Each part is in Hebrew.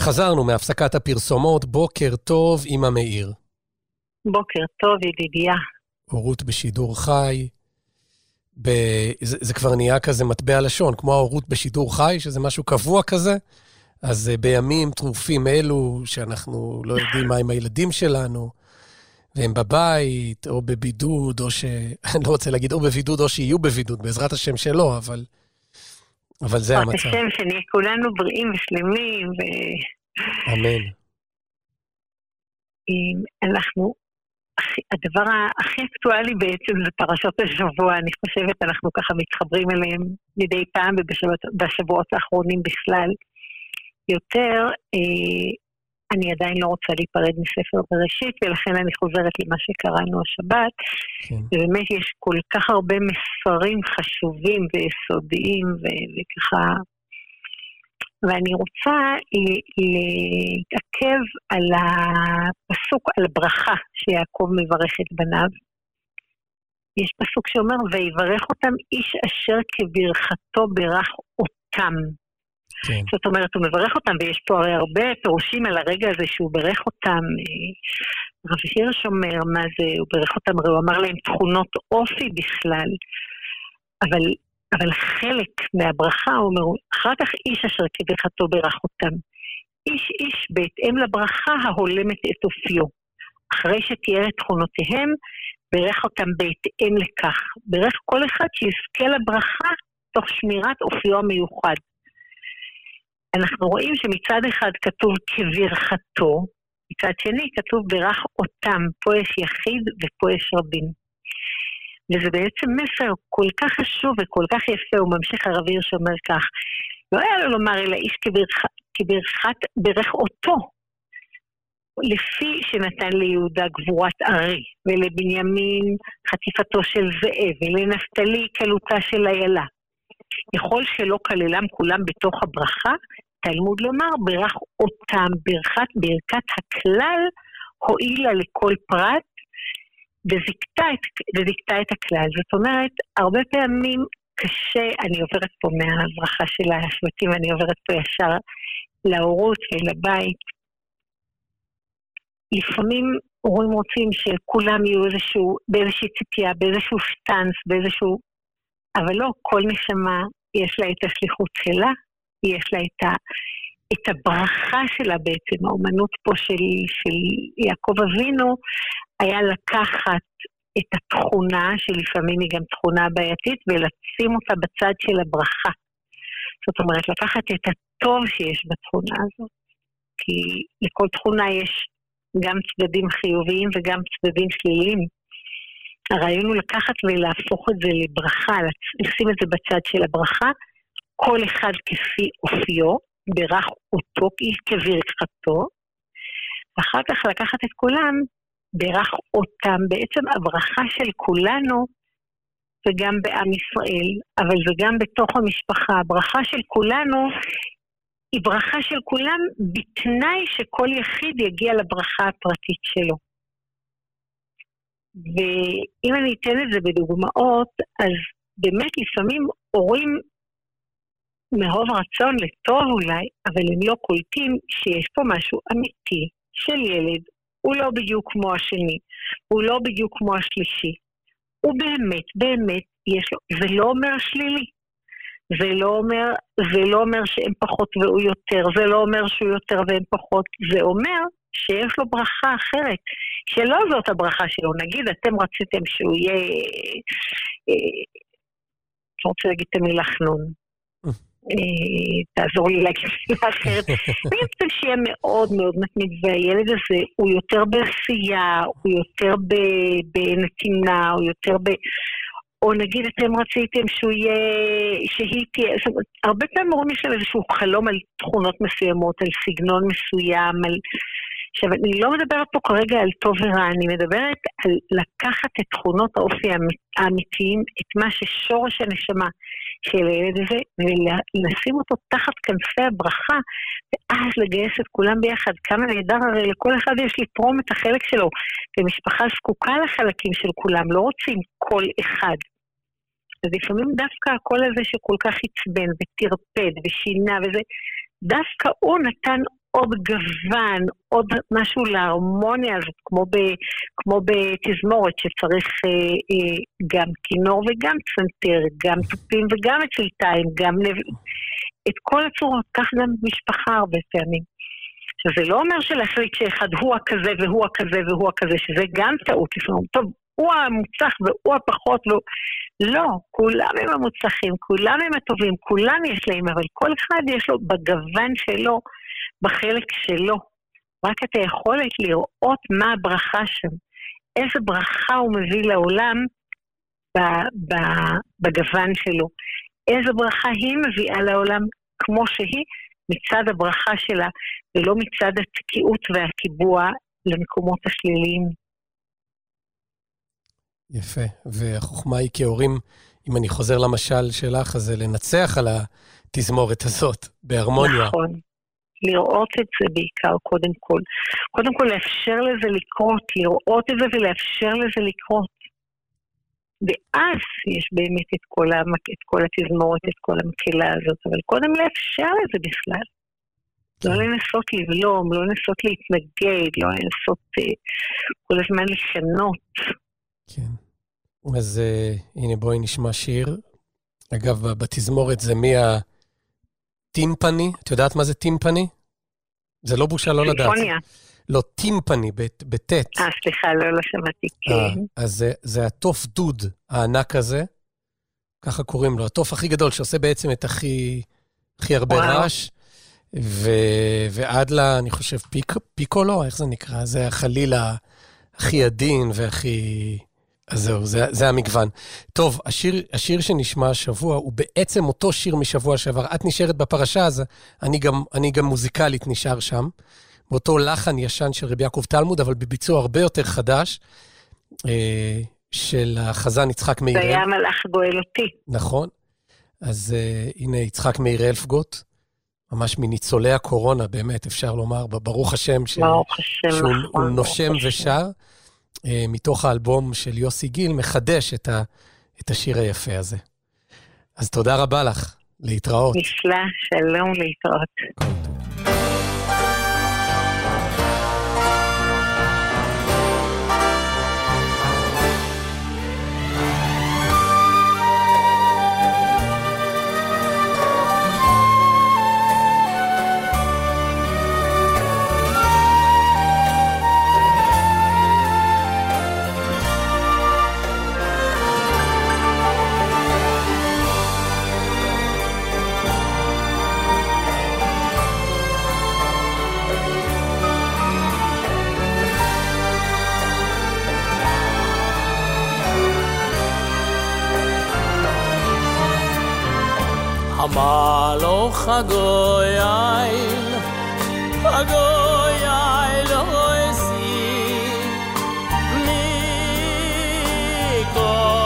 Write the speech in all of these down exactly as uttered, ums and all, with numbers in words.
חזרנו מהפסקת הפרסומות, בוקר טוב עם המאיר. בוקר טוב ידידיה. הורות בשידור חי, ב... זה, זה כבר נהיה כזה מטבע לשון, כמו ההורות בשידור חי, שזה משהו קבוע כזה, אז בימים טרופים אלו, שאנחנו לא יודעים מה עם הילדים שלנו, והם בבית, או בבידוד, או ש... אני לא רוצה להגיד או בבידוד, או שיהיו בבידוד, בעזרת השם שלא, אבל... אבל זה המצב. השם שנהיה כולנו בריאים ושלמים, ו... אמן. אנחנו, הדבר הכי אקטואלי בעצם זה פרשות השבוע, אני חושבת, אנחנו ככה מתחברים אליהם מדי פעם, ובשבועות האחרונים בכלל יותר, אני עדיין לא רוצה להיפרד מספר בראשית, ולכן אני חוזרת למה שקראנו השבת, כן. ובאמת יש כל כך הרבה מספרים חשובים ויסודיים, ו- וככה, ואני רוצה להתעכב על הפסוק, על הברכה שיעקב מברך את בניו. יש פסוק שאומר, ויברך אותם איש אשר כברכתו ברך אותם. כן. זאת אומרת, הוא מברך אותם, ויש פה הרי הרבה פירושים על הרגע הזה שהוא ברך אותם. רב הירש אומר, מה זה, הוא ברך אותם, הרי הוא אמר להם תכונות אופי בכלל, אבל, אבל חלק מהברכה, הוא אומר, אחר כך איש אשר כברכתו ברך אותם. איש איש בהתאם לברכה ההולמת את אופיו. אחרי שתיאר את תכונותיהם, ברך אותם בהתאם לכך. ברך כל אחד שיזכה לברכה תוך שמירת אופיו המיוחד. אנחנו רואים שמצד אחד כתוב כברכתו, מצד שני כתוב ברך אותם, פה יש יחיד ופה יש רבים. וזה בעצם מסר כל כך חשוב וכל כך יפה, הוא ממשיך הרב הירש אומר כך, לא היה לו לומר אלא איש כברכ... כברכת ברך אותו, לפי שנתן ליהודה גבורת ארי, ולבנימין חטיפתו של זאב, ולנפתלי קלותה של איילה. יכול שלא כללם כולם בתוך הברכה, תלמוד לומר, ברך אותם, ברכת, ברכת הכלל, הועילה לכל פרט, וזיקתה את, וזיקתה את הכלל. זאת אומרת, הרבה פעמים קשה, אני עוברת פה מהברכה של השבטים, אני עוברת פה ישר להורות ולבית. לפעמים הורים רוצים שכולם יהיו איזשהו, באיזושהי ציפייה, באיזשהו שטנס, באיזשהו, אבל לא, כל נשמה יש לה את השליחות שלה, יש לה את, ה, את הברכה שלה בעצם, האומנות פה של, של יעקב אבינו, היה לקחת את התכונה, שלפעמים היא גם תכונה בעייתית, ולשים אותה בצד של הברכה. זאת אומרת, לקחת את הטוב שיש בתכונה הזאת, כי לכל תכונה יש גם צדדים חיוביים וגם צדדים שליליים. הרעיון הוא לקחת ולהפוך את זה לברכה, לשים את זה בצד של הברכה, כל אחד כפי אופיו, ברך אותו כברכתו, ואחר כך לקחת את כולם, ברך אותם, בעצם הברכה של כולנו, וגם בעם ישראל, אבל וגם בתוך המשפחה, הברכה של כולנו, היא ברכה של כולם, בתנאי שכל יחיד יגיע לברכה הפרטית שלו. ואם אני אתן את זה בדוגמאות, אז באמת לפעמים הורים מהוב רצון לטוב אולי, אבל הם לא קולטים שיש פה משהו אמיתי של ילד, הוא לא בדיוק כמו השני, הוא לא בדיוק כמו השלישי. הוא באמת, באמת, יש לו, זה לא אומר שלילי, זה לא אומר, זה לא אומר שהם פחות והוא יותר, זה לא אומר שהוא יותר והם פחות, זה אומר שיש לו ברכה אחרת, שלא זאת הברכה שלו. נגיד, אתם רציתם שהוא יהיה, אני רוצה להגיד את המילה חנון, תעזור לי להגיד מילה אחרת, אני חושב שיהיה מאוד מאוד מתמיד, והילד הזה הוא יותר בעשייה, הוא יותר בנתינה, הוא יותר ב... או נגיד אתם רציתם שהוא יהיה, שהיא תהיה, הרבה פעמים רואים יש להם איזשהו חלום על תכונות מסוימות, על סגנון מסוים, על... עכשיו אני לא מדברת פה כרגע על טוב ורע, אני מדברת על לקחת את תכונות האופי האמיתיים, את מה ששורש הנשמה של הילד הזה, ולשים אותו תחת כנפי הברכה, ואז לגייס את כולם ביחד. כמה נהדר, הרי לכל אחד יש לתרום את החלק שלו, ומשפחה זקוקה לחלקים של כולם, לא רוצים כל אחד. אז לפעמים דווקא הקול הזה שכל כך הצבן וטרפד ושינה וזה, דווקא הוא נתן עוד גוון, עוד משהו להרמוניה הזאת, כמו, ב, כמו בתזמורת שצריך אה, אה, גם כינור וגם צנטר, גם טופים וגם מצלתיים, גם נב... את כל הצורות, כך גם משפחה הרבה פעמים. שזה לא אומר שלהחליט שאחד הוא הכזה והוא הכזה והוא הכזה, שזה גם טעות לפעמים. טוב, הוא המוצח והוא הפחות, והוא... לא, כולם הם המוצחים, כולם הם הטובים, כולם יש להם, אבל כל אחד יש לו בגוון שלו, בחלק שלו. רק את היכולת לראות מה הברכה שם, איזה ברכה הוא מביא לעולם בגוון שלו, איזה ברכה היא מביאה לעולם כמו שהיא, מצד הברכה שלה, ולא מצד התקיעות והקיבוע למקומות השליליים. יפה, והחוכמה היא כהורים, אם אני חוזר למשל שלך, אז זה לנצח על התזמורת הזאת, בהרמוניה. נכון, לראות את זה בעיקר קודם כל. קודם כל לאפשר לזה לקרות, לראות את זה ולאפשר לזה לקרות. ואז יש באמת את כל, המק... את כל התזמורת, את כל המקהלה הזאת, אבל קודם לאפשר לזה בכלל. לא לנסות לבלום, לא לנסות להתנגד, לא לנסות uh, כל הזמן לשנות. כן. אז uh, הנה בואי נשמע שיר. אגב, בתזמורת זה מי הטימפני. את יודעת מה זה טימפני? זה לא בושה לא לדעת. סימפוניה. לא, טימפני, בטט. אה, סליחה, לא, לא שמעתי, כן. אז זה, זה התוף דוד הענק הזה, ככה קוראים לו, התוף הכי גדול, שעושה בעצם את הכי, הכי הרבה רעש, ו, ועד לה, אני חושב, פיק, פיקולו, איך זה נקרא? זה החליל הכי עדין והכי... אז זהו, זה, זה המגוון. טוב, השיר, השיר שנשמע השבוע, הוא בעצם אותו שיר משבוע שעבר. את נשארת בפרשה, אז אני גם, אני גם מוזיקלית נשאר שם. באותו לחן ישן של רבי יעקב תלמוד, אבל בביצוע הרבה יותר חדש, אה, של החזן יצחק מאיר. זה היה מלאך גואל אותי. נכון. אז אה, הנה יצחק מאיר אלפגוט, ממש מניצולי הקורונה, באמת אפשר לומר, ברוך השם, ש... ברוך השם, שהוא נכון, הוא נושם ושר, אה, מתוך האלבום של יוסי גיל, מחדש את, ה... את השיר היפה הזה. אז תודה רבה לך, להתראות. נפלא, שלום, להתראות. כל טוב. המלוך הגויל, הגויל הויסי, מכל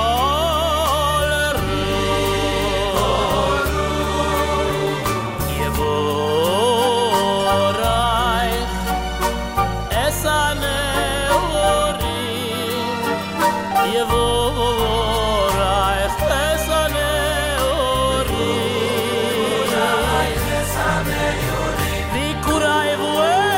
רוח יבורך אס הנאורים, יבורך אס הנאורים, Kurai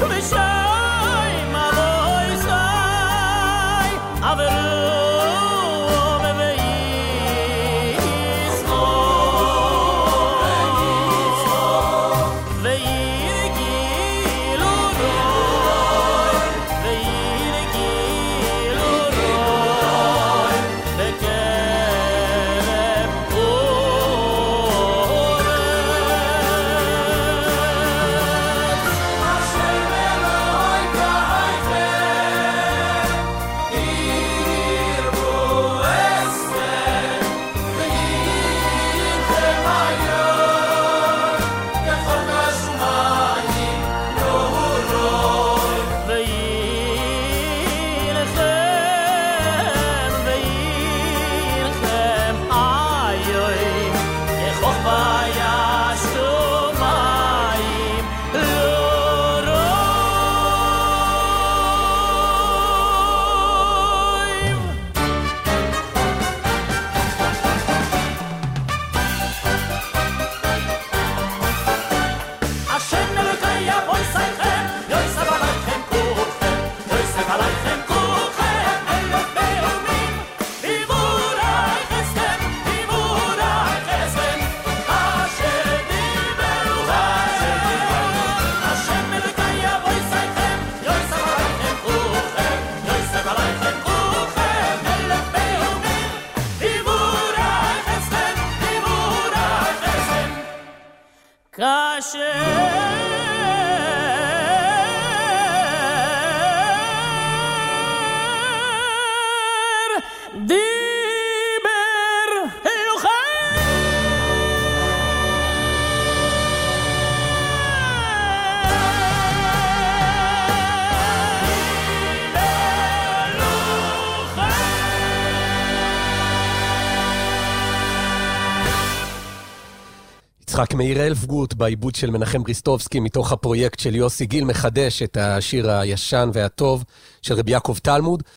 יצחק מאיר אלפגוט בעיבוד של מנחם בריסטובסקי מתוך הפרויקט של יוסי גיל מחדש את השיר הישן והטוב של רבי יעקב תלמוד.